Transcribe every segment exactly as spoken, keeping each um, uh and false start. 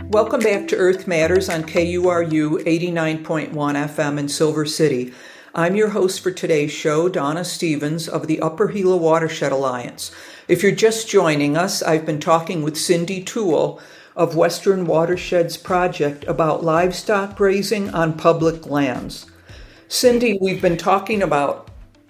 Welcome back to Earth Matters on K U R U eighty-nine point one F M in Silver City. I'm your host for today's show, Donna Stevens of the Upper Gila Watershed Alliance. If you're just joining us, I've been talking with Cindy Toole of Western Watersheds Project about livestock grazing on public lands. Cindy, we've been talking about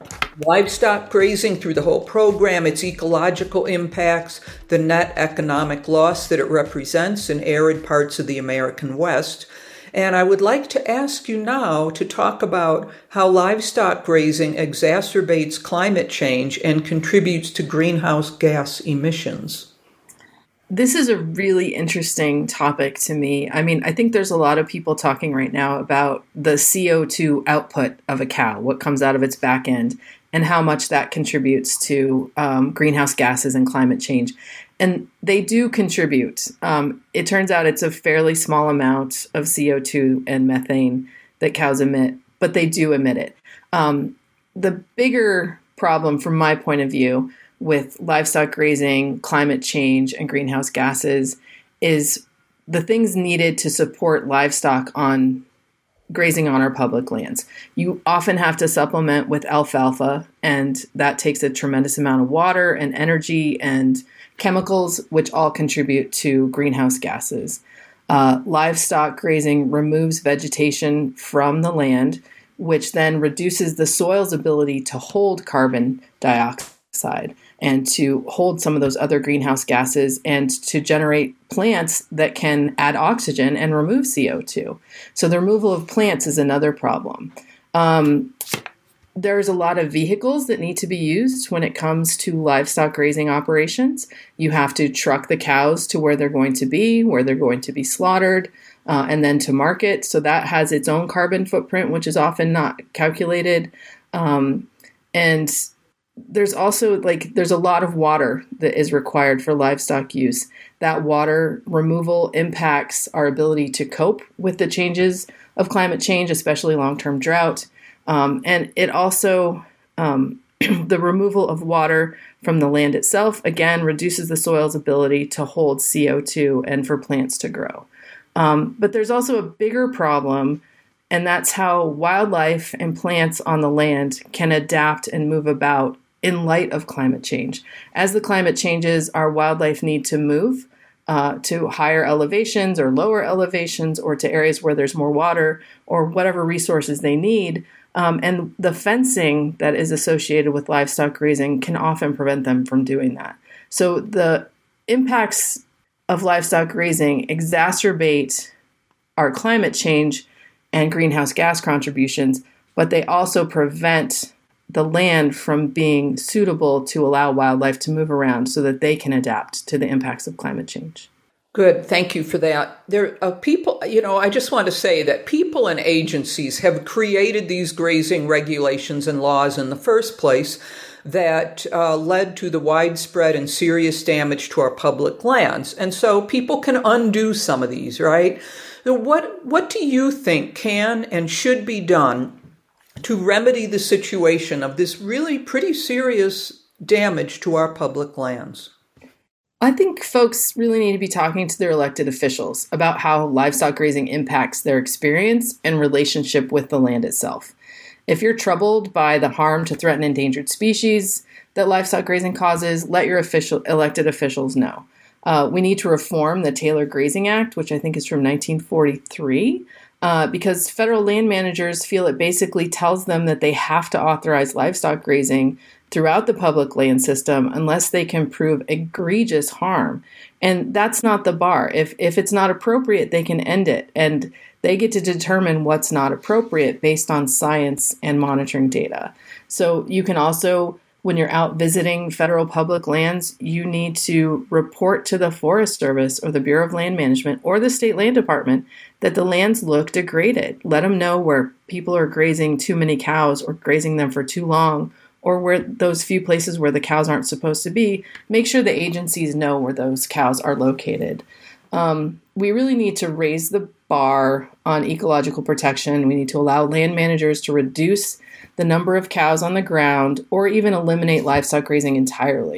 livestock grazing through the whole program, its ecological impacts, the net economic loss that it represents in arid parts of the American West. And I would like to ask you now to talk about how livestock grazing exacerbates climate change and contributes to greenhouse gas emissions. This is a really interesting topic to me. I mean, I think there's a lot of people talking right now about the C O two output of a cow, what comes out of its back end, and how much that contributes to um, greenhouse gases and climate change. And they do contribute. Um, it turns out it's a fairly small amount of C O two and methane that cows emit, but they do emit it. Um, the bigger problem from my point of view with livestock grazing, climate change, and greenhouse gases is the things needed to support livestock on grazing on our public lands. You often have to supplement with alfalfa, and that takes a tremendous amount of water and energy and chemicals, which all contribute to greenhouse gases. Uh, livestock grazing removes vegetation from the land, which then reduces the soil's ability to hold carbon dioxide and to hold some of those other greenhouse gases and to generate plants that can add oxygen and remove C O two. So the removal of plants is another problem. Um, There's a lot of vehicles that need to be used when it comes to livestock grazing operations. You have to truck the cows to where they're going to be, where they're going to be slaughtered, uh, and then to market. So that has its own carbon footprint, which is often not calculated. Um, and there's also like, there's a lot of water that is required for livestock use. That water removal impacts our ability to cope with the changes of climate change, especially long-term drought. Um, and it also, um, the removal of water from the land itself, again, reduces the soil's ability to hold C O two and for plants to grow. Um, but there's also a bigger problem, and that's how wildlife and plants on the land can adapt and move about in light of climate change. As the climate changes, our wildlife need to move uh, to higher elevations or lower elevations or to areas where there's more water or whatever resources they need. Um, and the fencing that is associated with livestock grazing can often prevent them from doing that. So the impacts of livestock grazing exacerbate our climate change and greenhouse gas contributions, but they also prevent the land from being suitable to allow wildlife to move around so that they can adapt to the impacts of climate change. Good. Thank you for that. There are people, you know, I just want to say that people and agencies have created these grazing regulations and laws in the first place that uh, led to the widespread and serious damage to our public lands. And so people can undo some of these, right? So what, what do you think can and should be done to remedy the situation of this really pretty serious damage to our public lands? I think folks really need to be talking to their elected officials about how livestock grazing impacts their experience and relationship with the land itself. If you're troubled by the harm to threatened endangered species that livestock grazing causes, let your official elected officials know. Uh, we need to reform the Taylor Grazing Act, which I think is from nineteen forty-three, uh, because federal land managers feel it basically tells them that they have to authorize livestock grazing throughout the public land system unless they can prove egregious harm. And that's not the bar. If if it's not appropriate, they can end it. And they get to determine what's not appropriate based on science and monitoring data. So you can also, when you're out visiting federal public lands, you need to report to the Forest Service or the Bureau of Land Management or the State Land Department that the lands look degraded. Let them know where people are grazing too many cows or grazing them for too long, or where those few places where the cows aren't supposed to be. Make sure the agencies know where those cows are located. Um, we really need to raise the bar on ecological protection. We need to allow land managers to reduce the number of cows on the ground or even eliminate livestock grazing entirely.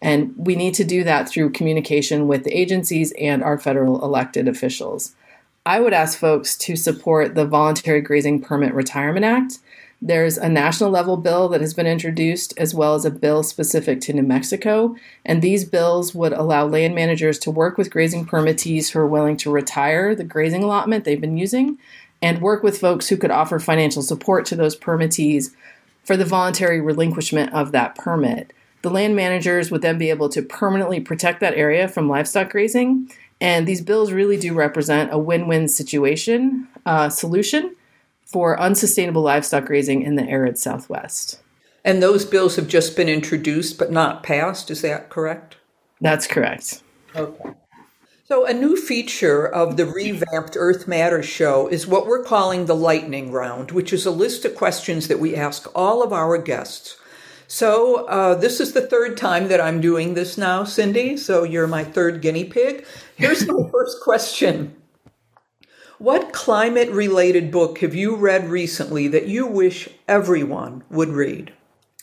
And we need to do that through communication with the agencies and our federal elected officials. I would ask folks to support the Voluntary Grazing Permit Retirement Act. There's a national level bill that has been introduced, as well as a bill specific to New Mexico. And these bills would allow land managers to work with grazing permittees who are willing to retire the grazing allotment they've been using, and work with folks who could offer financial support to those permittees for the voluntary relinquishment of that permit. The land managers would then be able to permanently protect that area from livestock grazing. And these bills really do represent a win-win situation, uh, solution for unsustainable livestock grazing in the arid Southwest. And those bills have just been introduced but not passed, is that correct? That's correct. Okay. So a new feature of the revamped Earth Matters show is what we're calling the lightning round, which is a list of questions that we ask all of our guests. So uh, this is the third time that I'm doing this now, Cindy, so you're my third guinea pig. Here's my first question. What climate-related book have you read recently that you wish everyone would read?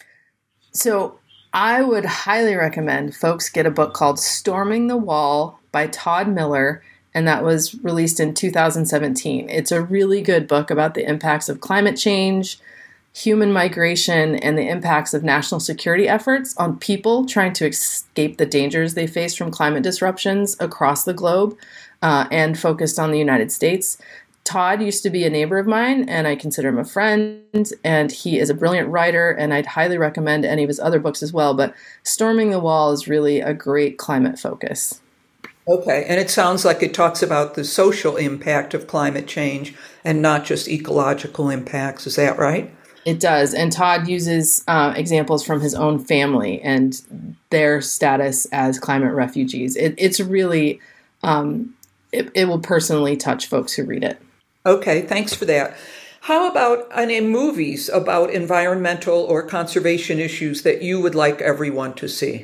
So I would highly recommend folks get a book called Storming the Wall by Todd Miller, and that was released in two thousand seventeen. It's a really good book about the impacts of climate change, human migration, and the impacts of national security efforts on people trying to escape the dangers they face from climate disruptions across the globe, uh, and focused on the United States. Todd used to be a neighbor of mine, and I consider him a friend, and he is a brilliant writer, and I'd highly recommend any of his other books as well, but Storming the Wall is really a great climate focus. Okay, and it sounds like it talks about the social impact of climate change and not just ecological impacts. Is that right? It does. And Todd uses uh, examples from his own family and their status as climate refugees. It, it's really, um, it, it will personally touch folks who read it. Okay, thanks for that. How about any movies about environmental or conservation issues that you would like everyone to see?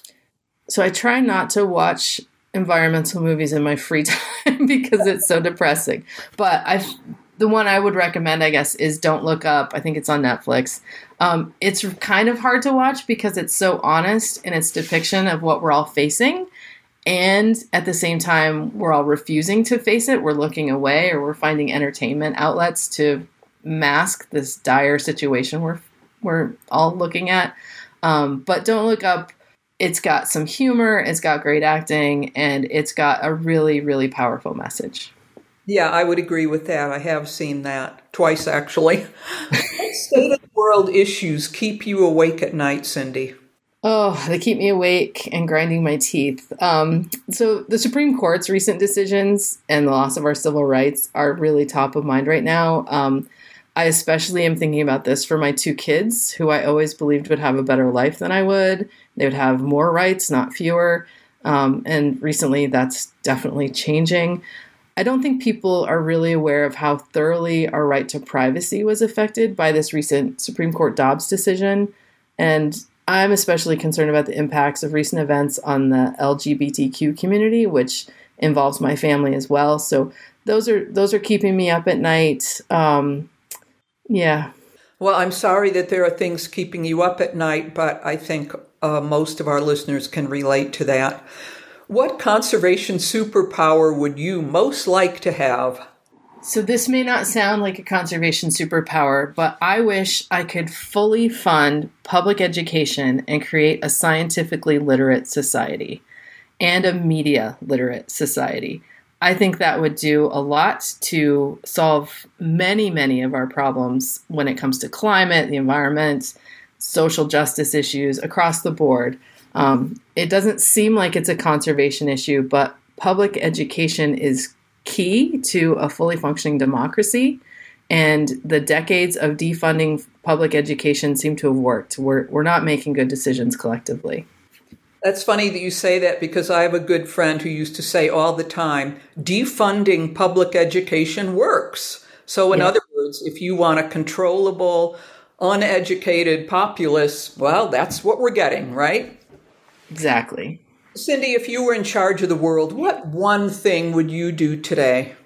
So I try not to watch environmental movies in my free time because it's so depressing. But I've The one I would recommend, I guess, is Don't Look Up. I think it's on Netflix. Um, it's kind of hard to watch because it's so honest in its depiction of what we're all facing. And at the same time, we're all refusing to face it. We're looking away, or we're finding entertainment outlets to mask this dire situation we're, we're all looking at. Um, but Don't Look Up, it's got some humor, it's got great acting, and it's got a really, really powerful message. Yeah, I would agree with that. I have seen that twice, actually. What state of the world issues keep you awake at night, Cindy? Oh, they keep me awake and grinding my teeth. Um, so the Supreme Court's recent decisions and the loss of our civil rights are really top of mind right now. Um, I especially am thinking about this for my two kids, who I always believed would have a better life than I would. They would have more rights, not fewer. Um, and recently that's definitely changing. I don't think people are really aware of how thoroughly our right to privacy was affected by this recent Supreme Court Dobbs decision. And I'm especially concerned about the impacts of recent events on the L G B T Q community, which involves my family as well. So those are those are keeping me up at night. Um, yeah. Well, I'm sorry that there are things keeping you up at night, but I think uh, most of our listeners can relate to that. What conservation superpower would you most like to have? So this may not sound like a conservation superpower, but I wish I could fully fund public education and create a scientifically literate society and a media literate society. I think that would do a lot to solve many, many of our problems when it comes to climate, the environment, social justice issues across the board. Um, it doesn't seem like it's a conservation issue, but public education is key to a fully functioning democracy. And the decades of defunding public education seem to have worked. We're, we're not making good decisions collectively. That's funny that you say that, because I have a good friend who used to say all the time, defunding public education works. So in yeah. other words, if you want a controllable, uneducated populace, well, that's what we're getting, right? Exactly. Cindy, if you were in charge of the world, what one thing would you do today?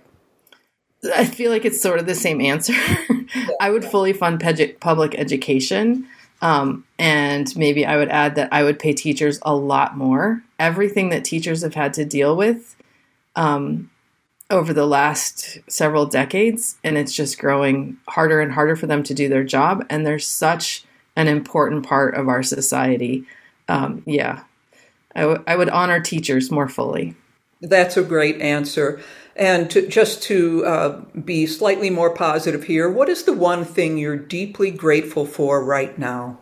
I feel like it's sort of the same answer. I would fully fund public education. Um, and maybe I would add that I would pay teachers a lot more. Everything that teachers have had to deal with um, over the last several decades, and it's just growing harder and harder for them to do their job. And they're such an important part of our society. Um, yeah, I, w- I would honor teachers more fully. That's a great answer. And to, just to uh, be slightly more positive here, what is the one thing you're deeply grateful for right now?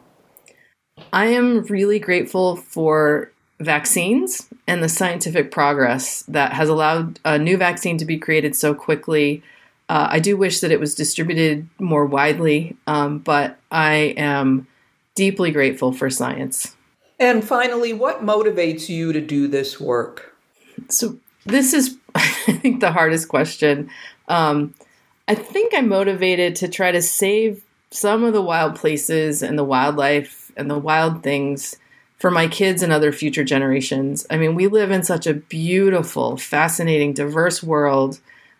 I am really grateful for vaccines and the scientific progress that has allowed a new vaccine to be created so quickly. Uh, I do wish that it was distributed more widely, um, but I am deeply grateful for science. And finally, what motivates you to do this work? So this is, I think, the hardest question. Um, I think I'm motivated to try to save some of the wild places and the wildlife and the wild things for my kids and other future generations. I mean, we live in such a beautiful, fascinating, diverse world.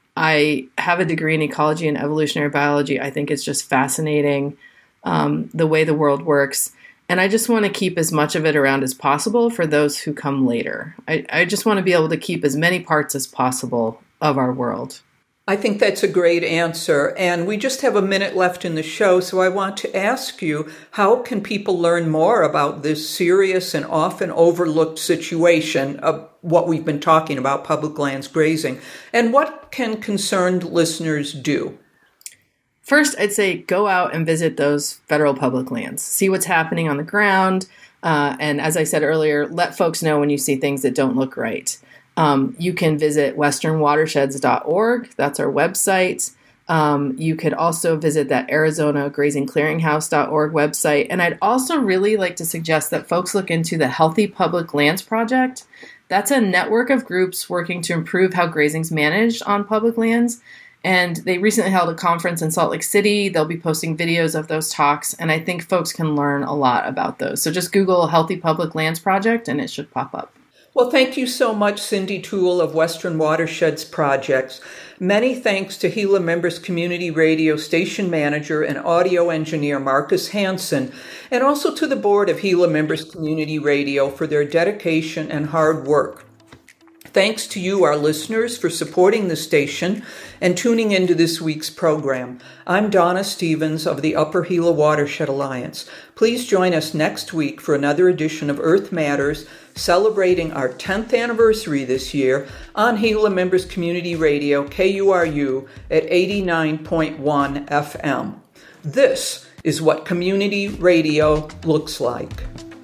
I have a degree in ecology and evolutionary biology. I think it's just fascinating um, the way the world works. And I just want to keep as much of it around as possible for those who come later. I, I just want to be able to keep as many parts as possible of our world. I think that's a great answer. And we just have a minute left in the show, so I want to ask you, how can people learn more about this serious and often overlooked situation of what we've been talking about, public lands grazing? And what can concerned listeners do? First, I'd say go out and visit those federal public lands. See what's happening on the ground. Uh, and as I said earlier, let folks know when you see things that don't look right. Um, you can visit western watersheds dot org. That's our website. Um, you could also visit that Arizona Grazing Clearinghouse dot org website. And I'd also really like to suggest that folks look into the Healthy Public Lands Project. That's a network of groups working to improve how grazing's managed on public lands. And they recently held a conference in Salt Lake City. They'll be posting videos of those talks, and I think folks can learn a lot about those. So just Google Healthy Public Lands Project, and it should pop up. Well, thank you so much, Cindy Toole of Western Watersheds Projects. Many thanks to Gila Members Community Radio station manager and audio engineer Marcus Hansen, and also to the board of Gila Members Community Radio for their dedication and hard work. Thanks to you, our listeners, for supporting the station and tuning into this week's program. I'm Donna Stevens of the Upper Gila Watershed Alliance. Please join us next week for another edition of Earth Matters, celebrating our tenth anniversary this year on Gila Members Community Radio, K U R U, at eighty-nine point one F M. This is what community radio looks like.